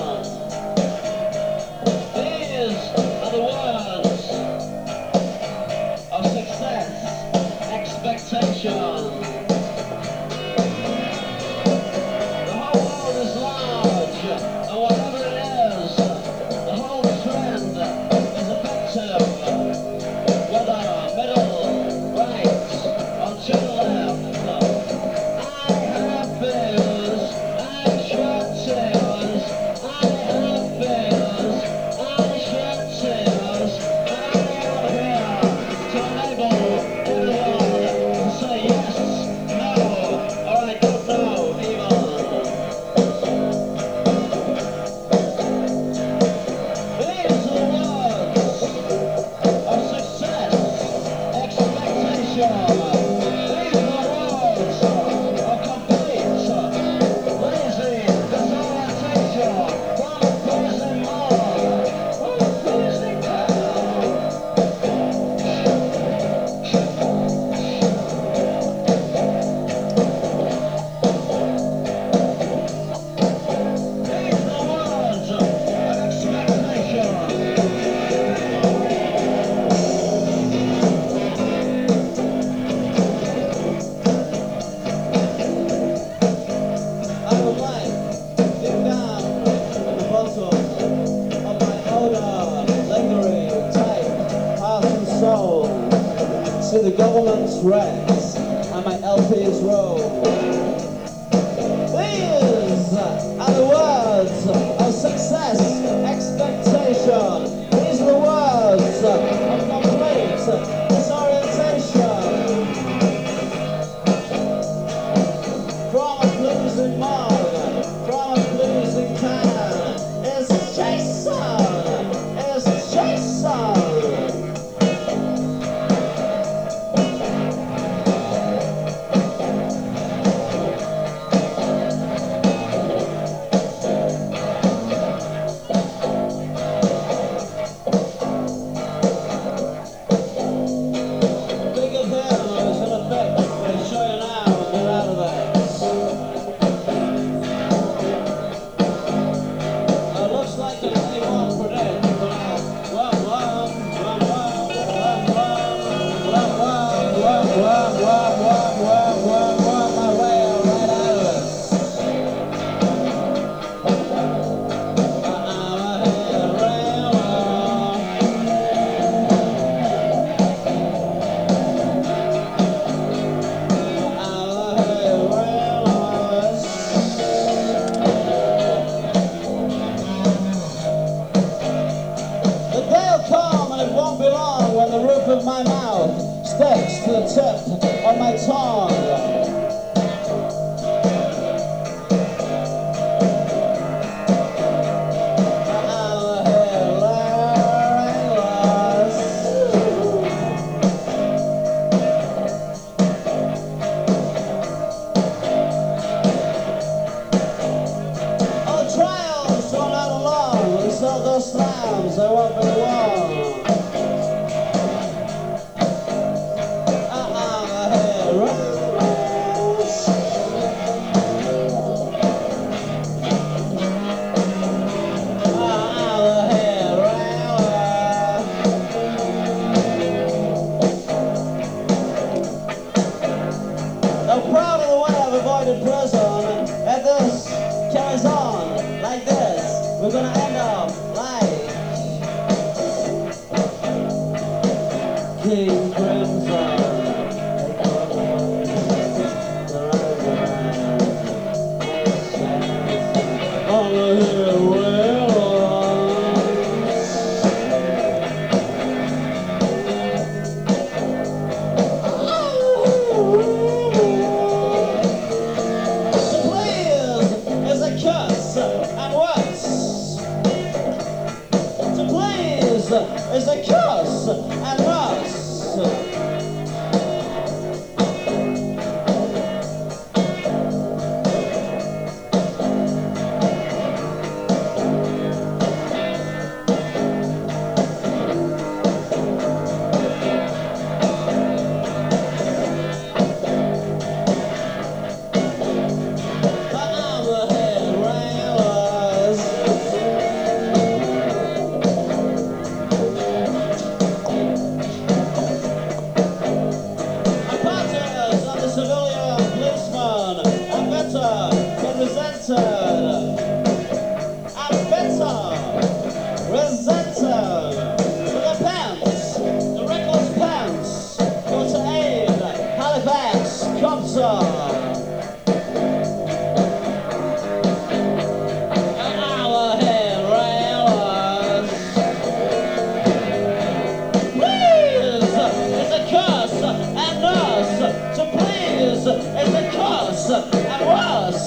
These are the words of success, expectation. The whole world is large, and whatever it is, the whole trend is effective. Whether middle, right, or to the left, I have fears, I shed tears, I have fears, I shed tears, I am here to enable everyone to say yes, no, or I don't know even. These are the words of success, expectation. These are the words of complete, lazy disorientation from a pleasing mind, from a pleasing town. These are the words of expectation. I would like deep down in the bottom of my outer, lingering, tight heart and soul, see the government's wrecks and my LP's roll. These are the words of success, expectation. These are the words of complete disorientation. From a pleasing mind, from a pleasing town, it's Jason, it's Jason. Think of him as an effect, they show you now and get out of there. It looks like an anyone predict, but my way right out of it. The day'll come and it won't be long when the roof of my mouth sticks to the tip of my tongue. Oh, trials don't out alone, and so those slams, they won't be long. I'm proud of the way I've avoided prison, and this carries on like this. We're gonna end up like King Crimson. On the hill we'll Please, is a kiss and words get resented. I'm better, resented. With the pants, the reckless pants. Go to aid, Halifax, Compton. An hour ahead, railers. Please, it's a curse and us. So please, it's a curse and worse.